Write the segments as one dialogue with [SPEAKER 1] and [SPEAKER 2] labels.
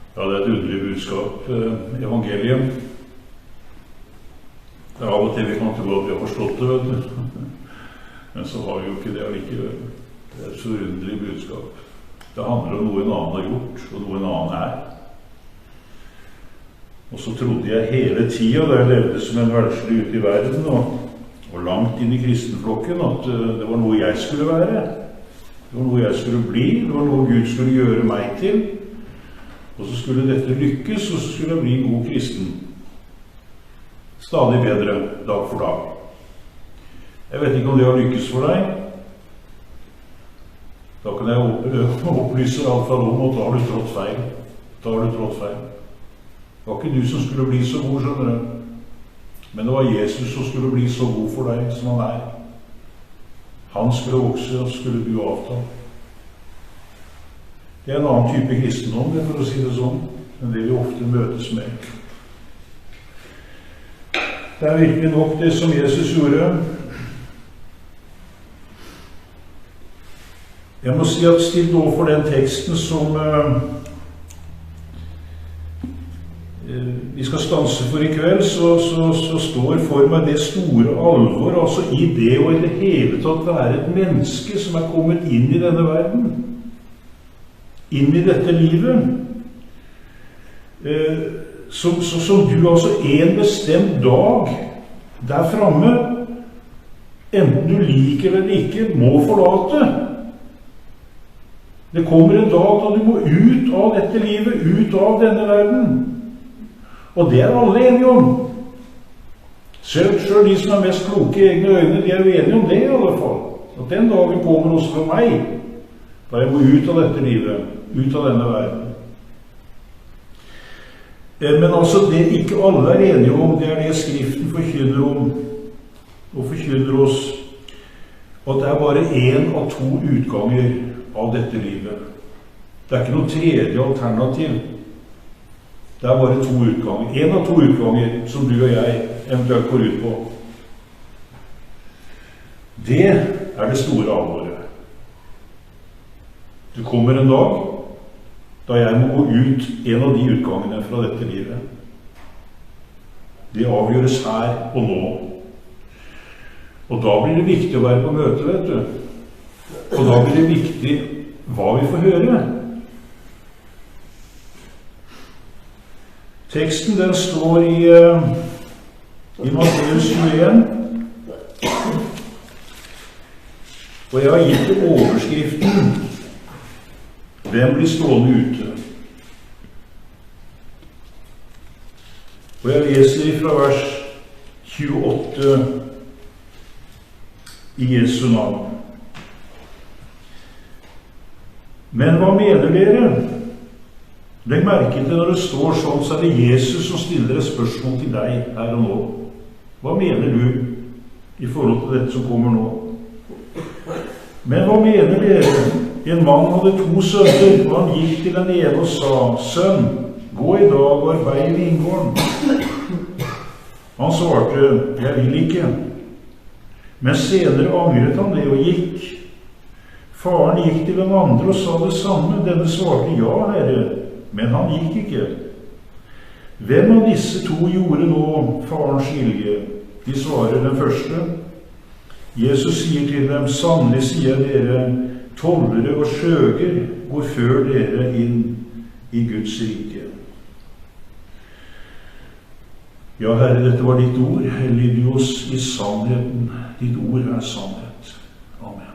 [SPEAKER 1] Ja, det er et underlig budskap, evangeliet. Det er av og til vi kan tro at vi har forstått det, vet du. Men så har vi jo ikke det allikevel. Det er et så underlig budskap. Det handler om noe en annen har gjort, og noe en annen er. Og så trodde jeg hele tiden, da jeg levde som en verdslig ute i verden, og langt inn i kristenflokken, at det var noe jeg skulle være. Det var noe jeg skulle bli, det var noe Gud skulle gjøre meg til. Og så skulle dette lykkes, og så skulle jeg bli en god kristen. Stadig bedre, dag for dag. Jeg vet ikke om det har lykkes for deg. Da kan jeg opplyse alt fra om, og da har du trådt feil. Da har du trådt feil. Det var ikke du som skulle bli så god, skjønner du. Men det var Jesus som skulle bli så god for deg som han er. Han skulle vokse, og skulle du avta. Det er en annen type kristendom, for å si det sånn, enn det vi ofte møtes med. Det er virkelig nok det som Jesus gjorde. Jeg må si at stilt overfor den teksten som vi skal stanse for i kveld, så står for meg det store alvor, altså i det og i det hele tatt være et menneske som er kommet inn i denne verden. Inn i dette livet, som du altså en bestemt dag der fremme, enten du liker eller ikke, må forlate. Det kommer en dag da du må ut av dette livet, ut av denne verden. Og det er alle enige om. Selv de som er mest kloke i egne øyne, de er jo enige om det i alle fall. At den dagen kommer også for meg, da jeg må ut av dette livet, ut av denne verden. Men altså, det ikke alle er enige om, det er det Skriften forkynner om, og forkynner oss, at det er bare en av to utganger av dette livet. Det er ikke noe tredje alternativ. Det er bare to utganger. En av to utganger som du og jeg eventuelt går ut på. Det er det store alvoret. Det kommer en dag da jeg må gå ut en av de utgangene fra dette livet. Det avgjøres her og nå. Og da blir det viktig å være på møte, vet du. Og da blir det viktig hva vi får høre. Teksten den står i Matteus 21. Og jeg har gitt overskriften «Hvem blir stående ute?» Og jeg leser fra vers 28 i Jesu navn. Men hva mener dere? Legg merke til når det står sånn, så er det Jesus som stiller et spørsmål til deg her og nå. Hva mener du i forhold til dette som kommer nå? Men hva mener dere? En mann hadde 2 sønner, og han gikk til den ene og sa, «Sønn, gå i dag og arbeid i vingården.» Han svarte, «Jeg vil ikke.» Men senere angret han det og gikk. Faren gikk til den andre og sa det samme. Denne svarte, «Ja, Herre», men han gikk ikke. Hvem av disse 2 gjorde nå farens vilje? De svarer den første. Jesus sier til dem, «Sannelig sier dere, tollere og skjøger går før dere inn i Guds rike.» Ja, Herre, dette var ditt ord. Hellig oss i sannheten. Ditt ord er sannhet. Amen.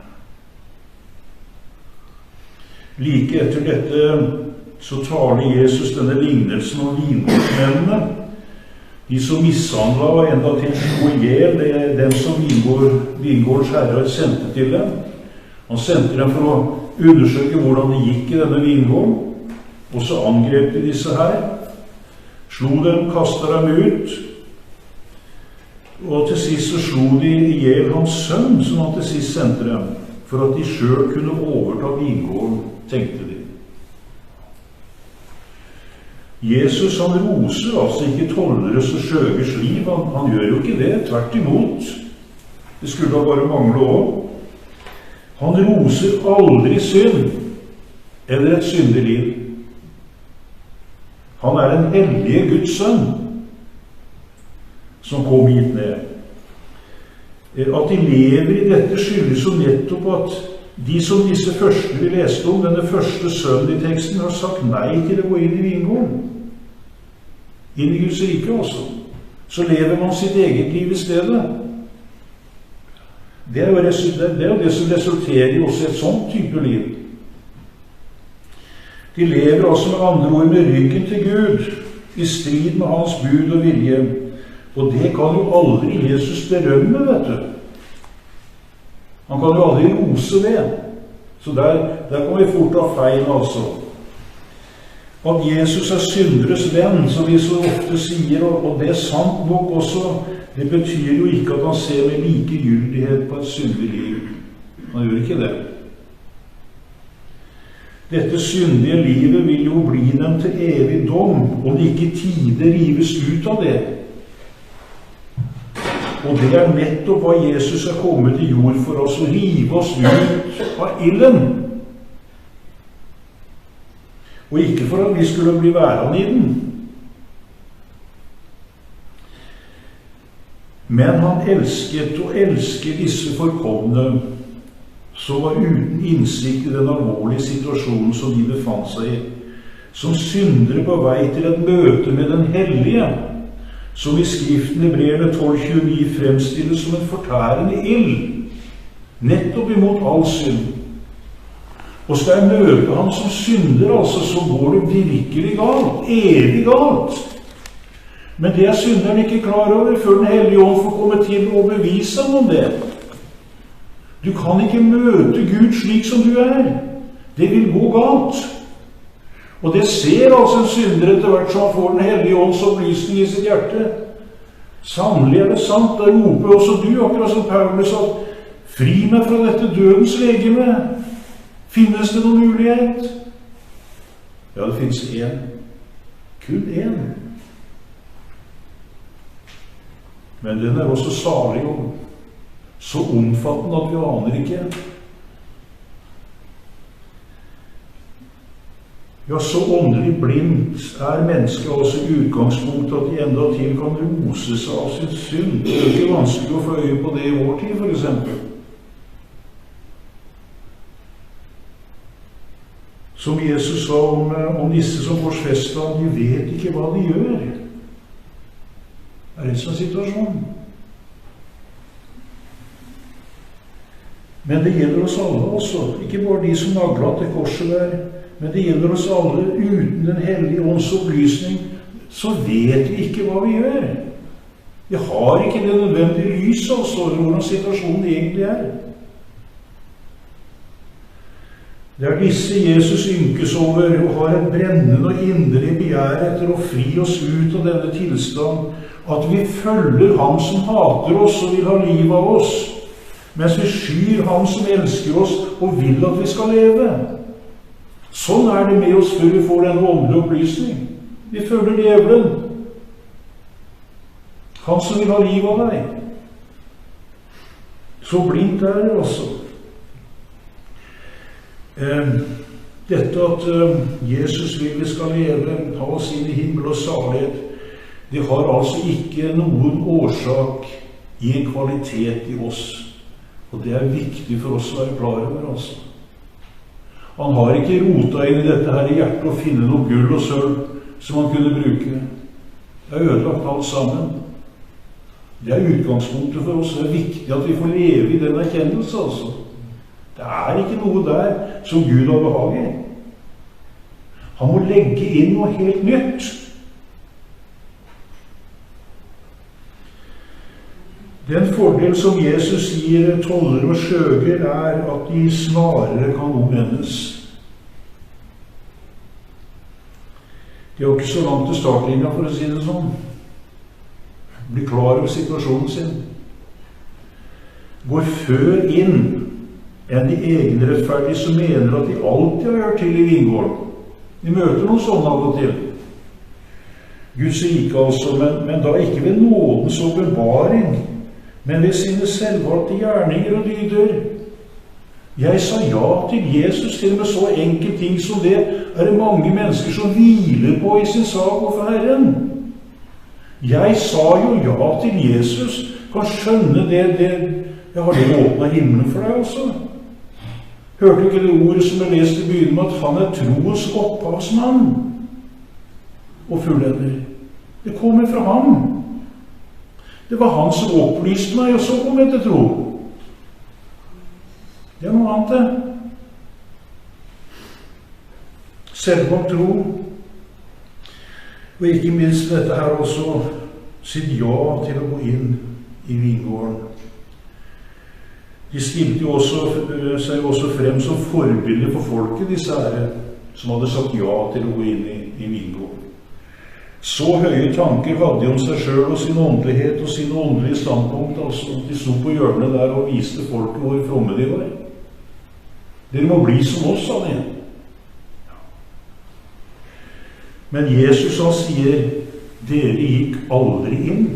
[SPEAKER 1] Like etter dette så taler Jesus denne lignelsen om vingårdsmennene. De som mishandlet og enda til slo ihjel den som vingårdens herre sendte til dem. Han sendte dem for å undersøke hvordan det gikk i denne vingården. Og så angrep de disse her. Slo dem, kastet dem ut. Og til sist så slo de ihjel hans sønn, som han til sist sendte dem, for at de selv kunne overta vingården, tenkte de. Jesus han roser altså ikke tollere og skjøgers liv. Han gjør jo ikke det, tvert imot. Det skulle da bare mangle også. Han roser aldri synd eller et syndig liv. Han er den hellige Guds sønn, som kom hit ned. At de lever i dette skyldes jo nettopp at de som disse første vi leste om, denne første sønnen i teksten, har sagt nei til å gå inn i vingården. Inn i Guds rike også. Så lever man sitt eget liv i stedet. Det er jo det som resulterer i også et sånt type liv. De lever altså med andre ord med ryggen til Gud, i strid med hans bud og vilje. Og det kan jo aldri Jesus berømme, vet du. Han kan jo aldri rose det. Så der kan vi fort ha feil, altså. At Jesus er synderes venn, som vi så ofte sier, og det er sant nok også, det betyr jo ikke at han ser med likegyldighet på et syndig liv. Han gjør ikke det. Dette syndige livet vil jo bli dem til evig dom, om de ikke tide rives ut av det. Og det er nettopp hva Jesus er kommet til jord for oss, å rive oss ut av ilden. Og ikke for at vi skulle bli værende i den. Men han elsket og elsker disse forkomne, som var uten innsikt i den alvorlige situasjonen som de befant seg i, som syndere på vei til et møte med den hellige, som i Skriften Hebreerne 12:29 fremstilles som en fortærende ild, nettopp imot all synd. Og skal jeg møte ham som synder, altså, så går det virkelig galt, evig galt. Men det er synderen ikke klar over før Den hellige ånd får komme til å bevise ham om det. Du kan ikke møte Gud slik som du er. Det vil gå galt. Og det ser altså en synder etter hvert som han får Den hellige ånds opplysning i sitt hjerte. Sannelig er det sant, da roper også du, akkurat som Paulus, at fri meg fra dette dødens legeme. Finnes det noen mulighet? Ja, det finnes én. Kun én. Men den er også salig og så omfattende at vi aner ikke. Ja, så åndelig blindt er mennesket også i utgangspunktet at de enda til kan rose seg av sin synd. Det er ikke vanskelig å få øye på det i vår tid, for eksempel. Som Jesus sa om disse som korsfestet, de vet ikke hva de gjør. Det er en sånn situasjon. Men det gjelder oss alle også, ikke bare de som naglet til korset der, men det gjelder oss alle. Uten Den hellige ånds opplysning, så vet vi ikke hva vi gjør. Vi har ikke det nødvendige lyset, altså, hvordan situasjonen egentlig er. Det er disse Jesus ynkes over, og har et brennende og inderlig begjær etter å fri oss ut av denne tilstand, at vi følger ham som hater oss og vil ha liv av oss, mens vi skyr ham som elsker oss og vil at vi skal leve. Sånn er det med oss før vi får denne åndelige opplysning. Vi følger djevelen. Han som vil ha liv av deg. Så blindt er det også. Dette at Jesus vil vi skal leve, ta oss inn i himmel og salighet, det har altså ikke noen årsak i en kvalitet i oss. Og det er viktig for oss å være klar over, altså. Han har ikke rota inn i dette her i hjertet og finne noe gull og sølv som han kunne bruke. Det er ødelagt alt sammen. Det er utgangspunktet for oss. Det er viktig at vi får leve i den erkjennelse, altså. Det er ikke noe der som Gud har behag i. Han må legge inn noe helt nytt. Den fordel som Jesus gir tollere og skjøger, er at de snarere kan omvendes. De er jo ikke så langt til startlinja, for å si det sånn. Bli klar over situasjonen sin. Går før inn enn de egenrettferdige som mener at de alltid har hørt til i vingården. De møter noen sånne av og til. Guds rike altså, men da ikke ved nådens åpenbaring, men ved sine selvvalgte gjerninger og dyder. Jeg sa ja til Jesus, til og med så enkel ting som det er det mange mennesker som hviler på i sin sak overfor Herren. Jeg sa jo ja til Jesus. Kan skjønne det. Jeg har det åpnet himmelen for deg også. Hørte du ikke det ordet som jeg leste i begynnelsen, at han er troens opphavsmann og fullender? Det kommer fra ham. Det var han som opplyste meg, og så kom jeg til tro. Det er noe annet det. Selvkom tro. Og ikke minst dette her også, sitt ja til å gå inn i vingården. De stilte jo seg også frem som forbilder for folket, disse herre, som hadde sagt ja til å gå inn i vingården. Så høye tanker hadde de om seg selv og sin åndelighet og sin åndelige standpunkt. Altså, de sto på hjørnet der og viste folket hvor fromme de var. Dere må bli som oss, sa de. Men Jesus, han sier, dere gikk aldri inn.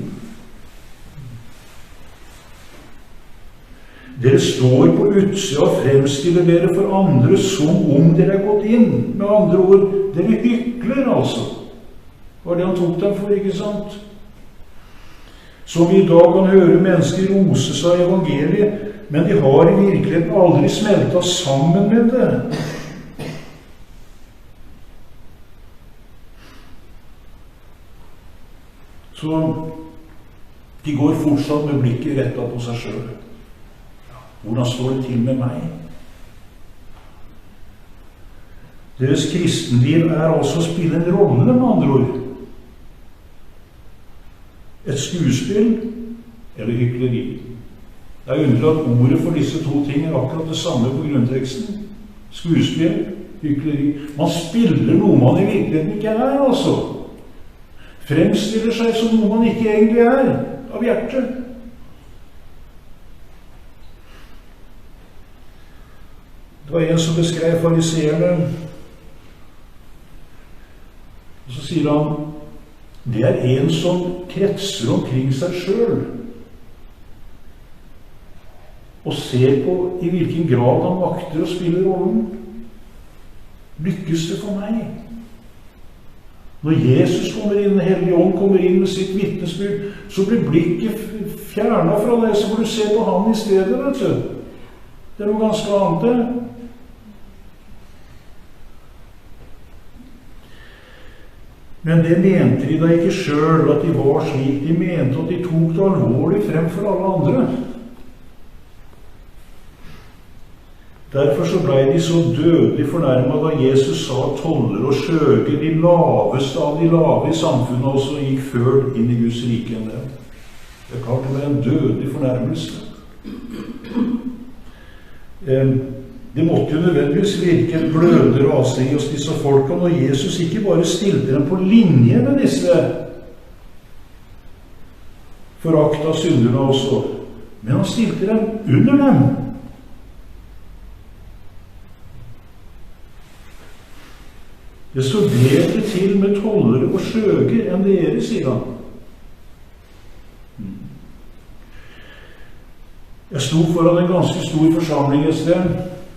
[SPEAKER 1] Dere står på utsida og fremstiller dere for andre som om dere er gått inn. Med andre ord, dere hykler altså. Det var det han tok dem for, ikke sant? Som vi i dag kan høre mennesker rose seg i evangeliet, men de har i virkeligheten aldri smeltet sammen med det. Så de går fortsatt med blikket rettet på seg selv. Hvordan står det til med meg? Deres kristenliv er altså å spille en rolle, med andre ord. Et skuespill eller hykleri. Det er underlig at ordet for disse to ting er akkurat det samme på grunnteksten. Skuespill, hykleri. Man spiller noe man i virkeligheten ikke er, altså. Fremstiller seg som noe man ikke egentlig er, av hjertet. Det var en som beskrev fariseerne, og så sier han, det er en som kretser omkring seg selv, og ser på i hvilken grad han makter å spille rollen. Lykkes det for meg? Når Jesus kommer inn, Den hellige ånd kommer inn med sitt vitnesbyrd, så blir blikket fjernet fra deg, så får du se på han i stedet, vet du. Det er noe ganske annet det. Men det mente de da ikke selv, at de var slik. De mente at de tok det alvorlig fremfor alle andre. Derfor så ble de så dødelig fornærmet da Jesus sa at toller og skjøger, de laveste av de lave i samfunnet, også gikk før inn i Guds rike enn dem. Det er klart det var en dødelig fornærmelse. Det måtte jo nødvendigvis virke en glødende rase i oss disse folka, når Jesus ikke bare stilte dem på linje med disse forakta synderne også, men han stilte dem under dem. Det står bedre til med tollere og skjøger enn dere, sier han. Jeg sto foran en ganske stor forsamling et sted,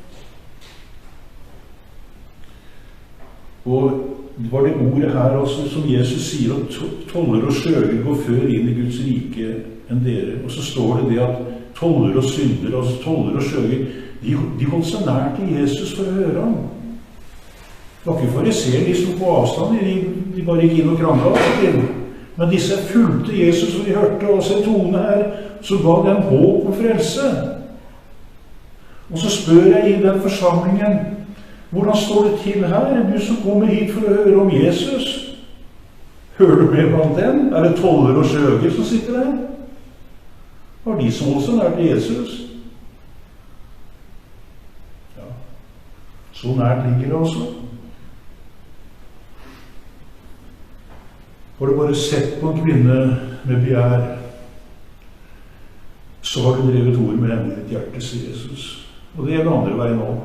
[SPEAKER 1] og det var det ordet her altså, som Jesus sier at toller og skjøger går før inn i Guds rike enn dere. Og så står det at toller og synder, altså toller og skjøger, de holdt seg nær til Jesus for å høre ham. Det var ikke fariseere, de sto på avstand, de bare gikk inn og kranglet. Men disse fulgte Jesus, og de hørte også en tone her, så ga dem håp og frelse. Og så spør jeg i den forsamlingen, hvordan står det til her? Du som kommer hit for å høre om Jesus. Hører du med blant dem? Er det toller og skjøger som sitter der? Var de som også nær til Jesus? Ja, så nært ligger det også. Har du bare sett på en kvinne med begjær, så har du drevet ord med henne i ditt hjerte, sier Jesus. Og det er den andre veien også.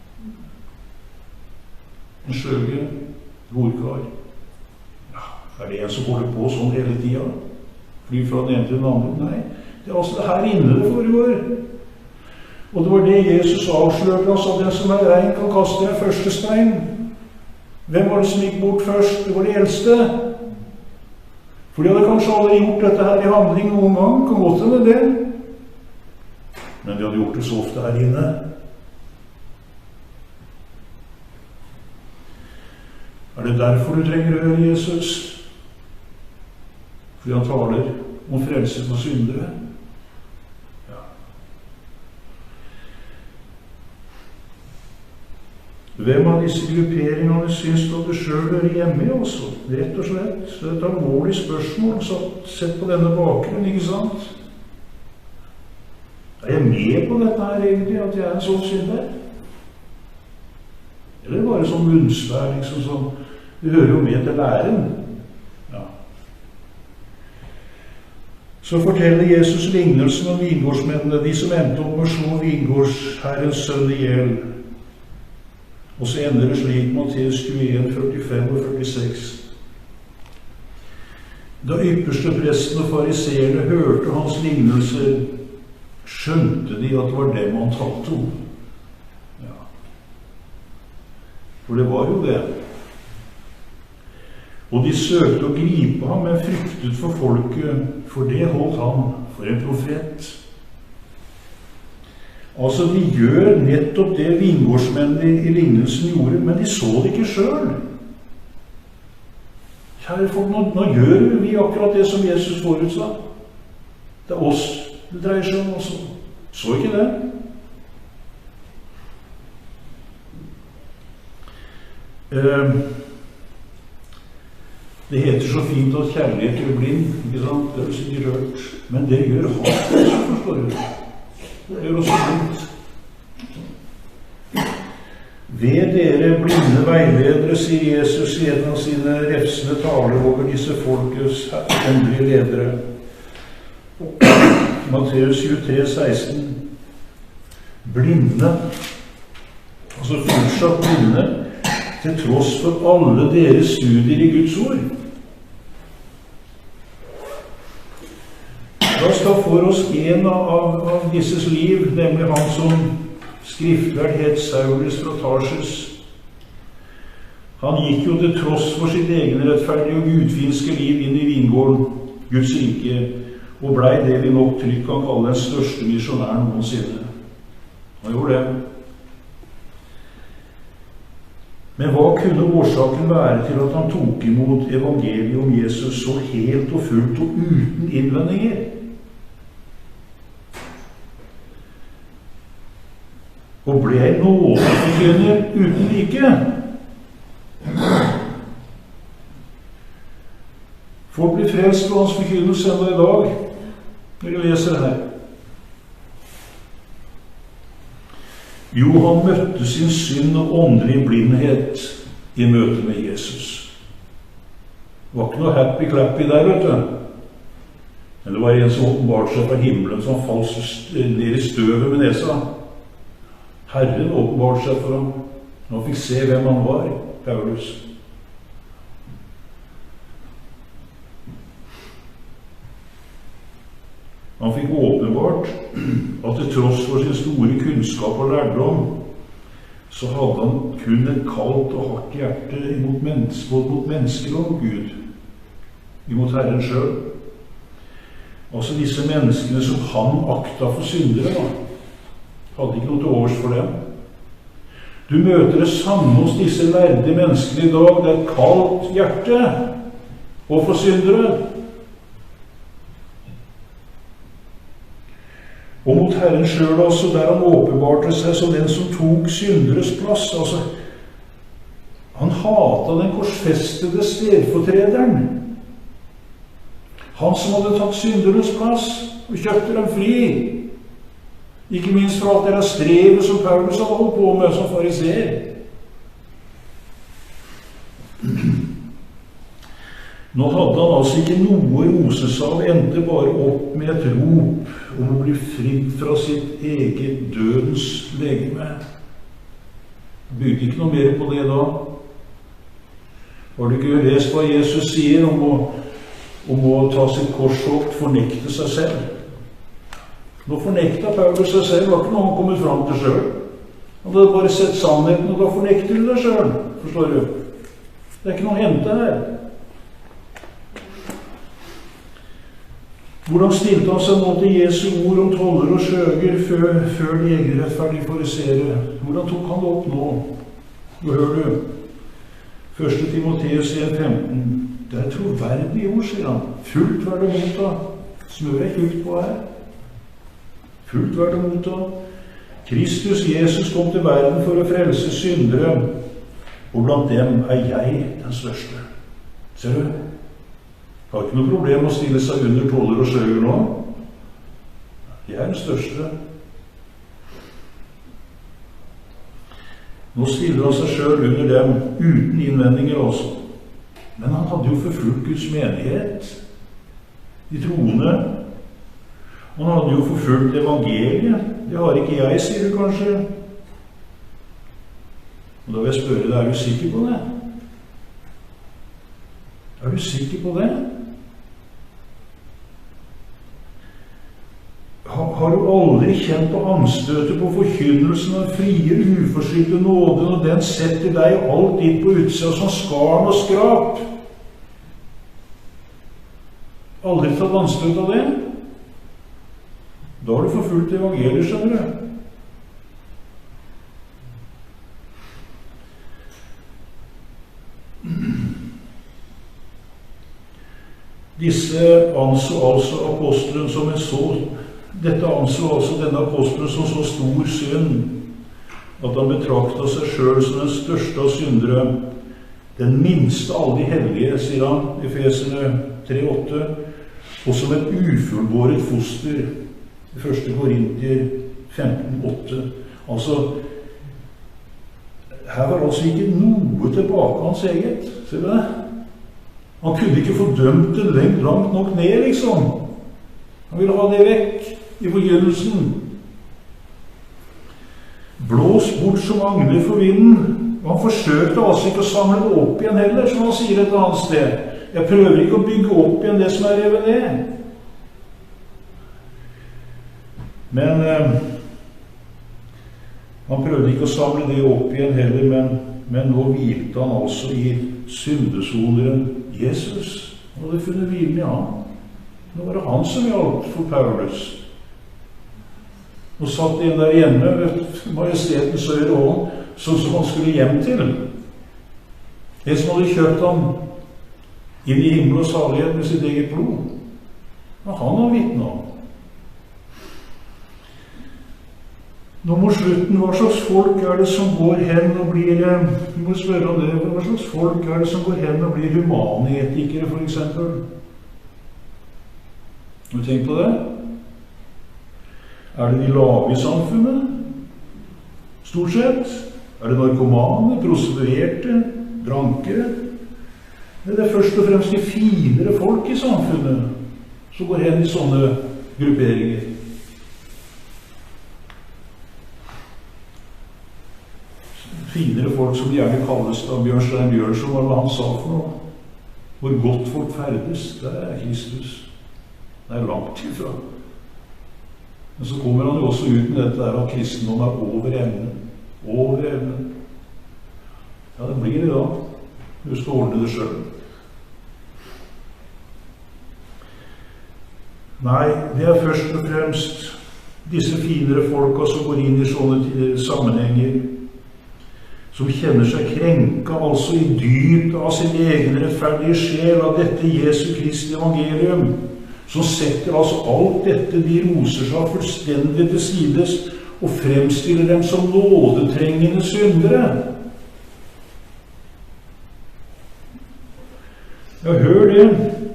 [SPEAKER 1] En skjøge, godkar. Ja, er det en som holder på sånn hele tiden? Fly fra den ene til den andre? Nei, det er altså det her inne det foregår. Og det var det Jesus avslørte oss, at den som er rein kan kaste den første stein. Hvem var det som gikk bort først? Det var de eldste. For de hadde kanskje aldri gjort dette her i handling noen gang, kan godt hende det. Men de hadde gjort det så ofte her inne. Er det derfor du trenger å høre Jesus? Fordi han taler om frelse for syndere? Ja. Hvem av disse grupperingene syns du at du selv hører hjemme i også? Rett og slett. Så det er et alvorlig spørsmål, sett på denne bakgrunnen, ikke sant? Er jeg med på dette her egentlig, at jeg er en sånn synder? Eller bare sånn munnsvær, liksom sånn? Det hører jo med til læren. Ja. Så forteller Jesus lignelsen om vingårdsmennene, de som endte opp med å slå vingårdsherrens sønn i hjel. Og så ender det slik, Matteus 21, 45 og 46. Da ypperste presten og fariseerne hørte hans lignelser, skjønte de at det var dem han talte om. Ja. For det var jo det. Og de søkte å gripe ham, men fryktet for folket, for det holdt han for en profet. Altså, de gjør nettopp det vingårdsmennene i lignelsen gjorde, men de så det ikke selv. Kjære folk, nå gjør vi akkurat det som Jesus forutsa. Det er oss det dreier seg om også. Så ikke det? Det heter så fint at kjærlighet gjør blind, ikke sant? Det har du sikkert hørt. Men det gjør hat, forstår du. Det gjør også blind. Ved dere blinde veiledere, sier Jesus i en av sine refsende taler over disse folkets åndelige ledere. Matteus 23, 16. Blinde, altså fortsatt blinde, til tross for alle deres studier i Guds ord. La oss ta for oss en av disses liv, nemlig han som skriftlærd het Saulus fra Tarsus. Han gikk jo til tross for sitt egenrettferdige og gudfinske liv inn i vingården, Guds rike, og blei det vi nok trygt kan kalle den største misjonæren noensinne. Han gjorde det. Men hva kunne årsaken være til at han tok imot evangeliet om Jesus så helt og fullt og uten innvendinger? Og ble en nådeforkynner uten like? Folk blir frelst på hans forkynnelse enda i dag, når de leser det her. Jo, han møtte sin synd og åndelig blindhet i møte med Jesus. Det var ikke noe happy-clappy der, vet du. Men det var en som åpenbarte seg fra himmelen, som falt ned i støvet med nesa. Herren åpenbarte seg for ham. Han fikk se hvem han var, Paulus. Han fikk åpenbart at til tross for sin store kunnskap og lærdom, så hadde han kun et kaldt og hardt hjerte imot mennesker og Gud, imot Herren selv. Altså disse menneskene som han akta for syndere, hadde ikke noe til overs for dem. Du møter det samme hos disse lærde menneskene i dag. Det er et kaldt hjerte og for syndere. Og mot Herren selv også, der han åpenbarte seg som den som tok synderes plass. Altså, han hatet den korsfestede stedfortrederen. Han som hadde tatt synderes plass og kjøpte dem fri. Ikke minst for alt det strevet som Paulus hadde holdt på med som fariseer. Nå hadde han altså ikke noe rose seg av, endte bare opp med et rop om å bli fridd fra sitt eget dødens legeme. Bygde ikke noe mer på det da. Har du ikke lest hva Jesus sier om å ta sitt korsopp, fornekte seg selv? Nå fornekta Paulus seg selv, det var ikke noe han kommet fram til selv. Han hadde bare sett sannheten, og da fornekter du deg selv, forstår du? Det er ikke noe å hente her. Hvordan stilte han seg nå til Jesu ord om toller og skjøger før legerettferdige fariseere? Hvordan tok han det opp nå? Nå hører du. 1. Timoteus 1,15. Det er troverdig ord, sier han. Fullt verd å motta. Smør jeg tjukt på her. Fullt verd å motta. Kristus Jesus kom til verden for å frelse syndere, og blant dem er jeg den største. Ser du? Har ikke noe problem å stille seg under toller og skjøger nå. Jeg er den største. Nå stiller han seg selv under dem uten innvendinger også. Men han hadde jo forfulgt Guds menighet, de troende. Han hadde jo forfulgt evangeliet. Det har ikke jeg, sier du kanskje. Og da vil jeg spørre deg, er du sikker på det? Er du sikker på det? Har du aldri kjent på anstøtet på forkynnelsen av frie, uforskyldte nåde når den setter deg alt inn på utsida som skarn og skrap? Aldri tatt anstøt av det? Da har du forfulgt evangeliet, skjønner du. Disse anså altså apostelen som en så Dette anså altså denne apostelen som så stor synd at han betraktet seg selv som den største av syndere, den minste av alle de hellige, sier han, Efeserne 3,8, og som et ufullbåret foster, 1. Korintier 15,8. Altså, her var altså ikke noe tilbake hans eget, ser du det? Han kunne ikke fordømt det langt nok ned, liksom. Han ville ha det vekk i forgynnelsen. Blås bort som angler for vinden. Og han forsøkte altså ikke å samle det opp igjen heller, som han sier et annet sted. Jeg prøver ikke å bygge opp igjen det som er revet ned. Men han prøvde ikke å samle det opp igjen heller, men nå hvilte han altså i syndesoneren Jesus. Han hadde funnet hvilen i han. Nå var det han som hjalp for Paulus. Nå satt en der hjemme ved majestetens høyre hånd, sånn som han skulle hjem til. En som hadde kjøpt ham inn i himmel og salighet med sitt eget blod. Og han har vitnet om. Nå må slutten, hva slags folk er det som går hen og blir, vi må spørre om det, hva slags folk er det som går hen og blir humanetikere, for eksempel? Har du tenkt på det? Er det de lave i samfunnet? Stort sett. Er det narkomane, prostituerte, drankere? Det er først og fremst de finere folk i samfunnet som går hen i sånne grupperinger. Finere folk som gjerne kalles da Bjørnstein Bjørnson, hva han sa for noe. Hvor godt folk ferdes, det er Kristus. Det er langt ifra. Men så kommer han jo også ut med dette der at kristendom er over evne. Over evne. Ja, det blir det da. Du skal ordne det selv. Nei, det er først og fremst disse finere folka som går inn i sånne sammenhenger, som kjenner seg krenka, altså i dypet av sin egen rettferdige sjel av dette Jesu Kristi evangelium, som setter altså alt dette de roser seg fullstendig til sides og fremstiller dem som nådetrengende syndere. Ja, hør det.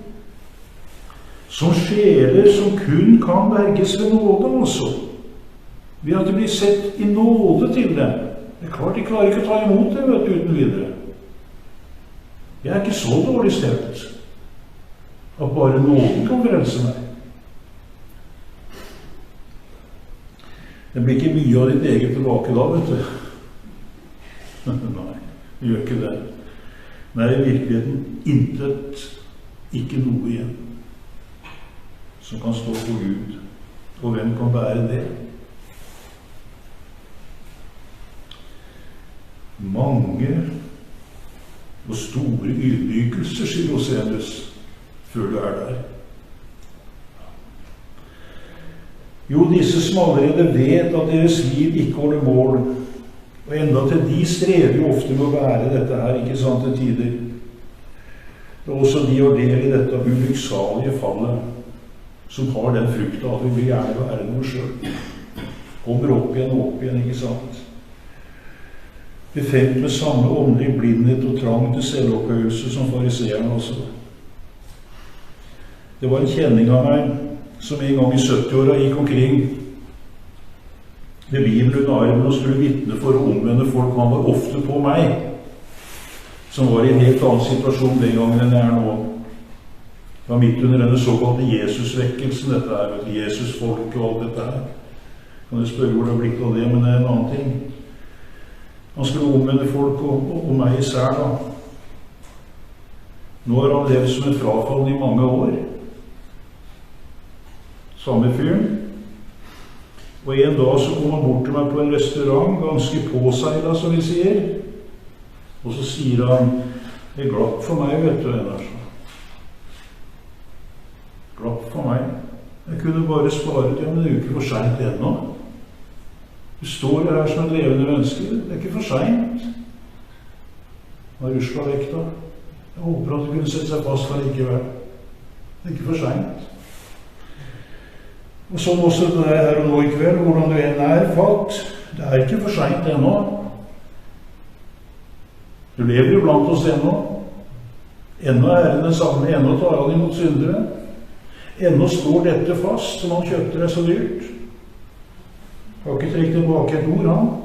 [SPEAKER 1] Som sjeler som kun kan berges ved nåde, altså. Ved at det blir sett i nåde til dem. Det er klart de klarer ikke å ta imot det, vet du, uten videre. Jeg er ikke så dårlig stelt at bare nåden kan frelse meg. Det blir ikke mye av ditt eget tilbake da, vet du. Nei, det gjør ikke det. Nei, i virkeligheten intet, ikke noe igjen, som kan stå for Gud Og hvem kan bære det? Mange og store ydmykelser, sier Rosenius, før du der. Jo, disse som allerede vet at deres liv ikke har noe mål, og enda til de strever jo ofte med å bære dette her, ikke sant, til tider. Og også de har del i dette ulykksalige fallet, som har den frukta at vi vil gjerne være noe selv. Kommer opp igjen, ikke sant? Befengt med samme åndelig blindhet og trang til selvopphøyelse som fariseerne også. Det var en kjenning av meg som en gang i 70-åra gikk omkring med Bibelen under armen og skulle vitne for å omvende folk. Han var ofte på meg, som var i en helt annen situasjon den gangen enn jeg er nå. Det var midt under denne såkalte Jesusvekkelsen, dette her, Jesusfolk og alt dette her. Kan du spørre hvor det har blitt av det, men det er en annen ting. Han skulle omvende folk og meg især da. Nå har han levd som en frafallen i mange år. Samme fyren. Og en dag så kom han bort til meg på en restaurant, ganske påseilet, som vi sier. Og så sier han, det glapp for meg, vet du, Enersen. Glapp for meg. Jeg kunne bare spare det, men det er jo ikke for sent ennå. Du står her som et levende menneske. Det er ikke for sent. Hva er rusla vekk da? Jeg håper at du kunne sette seg fast her likevel. Det er ikke for sent. Og sånn også det der her og nå i kveld, hvordan du enn er falt. Det er ikke for sent ennå. Du lever jo blant oss ennå. Ennå er det den samme. Ennå tar han imot syndere. Ennå står dette fast, som han kjøpte deg så dyrt. Har ikke trekt tilbake et ord, han.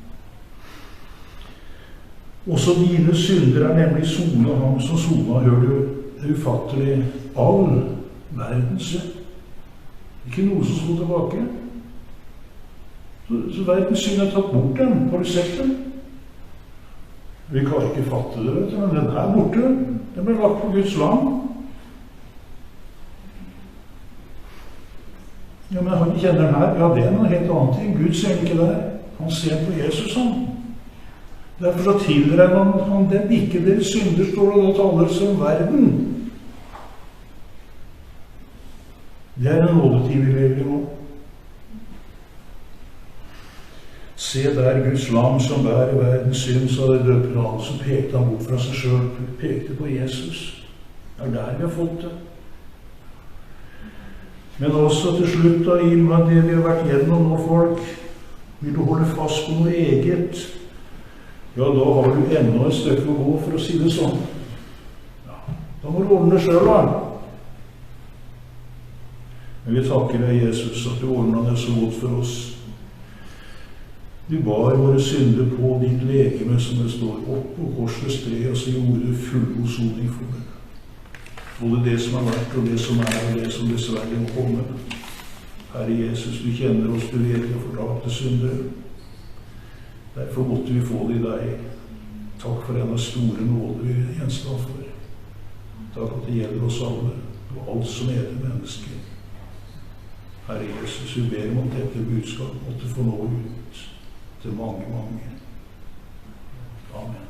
[SPEAKER 1] Også dine synder er nemlig sona ham som sona, hører du, det ufattelig all verdens synd. Ikke noe som skal tilbake. Så verdens synd er tatt bort den. Har du sett den? Vi kan ikke fatte det, vet du, men den er borte. Den ble lagt på Guds land. Ja, men han kjenner den her. Ja, det er noe helt annet ting. Gud ser ikke der. Han ser på Jesus, han. Derfor så tilregner han dem ikke deres synder, står det, og da taler som verden. Det er en nådetid vi lever i nå. Se der Guds lam som bærer verdens synd, sa det døperen han, som pekte han bort fra seg selv, pekte på Jesus. Det er der vi har fått det. Men også til slutt da, i med det vi har vært gjennom nå, folk, vil du holde fast på noe eget, ja, da har du enda et stykke å gå, for å si det sånn. Ja, da må du ordne selv, da. Men vi takker deg, Jesus, at du ordnet det så godt for oss. Du bar våre synder på ditt legeme, som det står, opp på korsets tre, og så gjorde du fullgodssoning for det. Både det som har vært, og det som er, og det som dessverre må komme. Herre Jesus, du kjenner oss, du vet vi har fortapte syndere. Derfor måtte vi få det i deg. Takk for denne store nåde vi er gjenstand for. Takk at det gjelder oss alle, og alt som heter mennesker. Herre Jesus, vi ber om at dette budskap måtte få nå ut til mange, mange. Amen.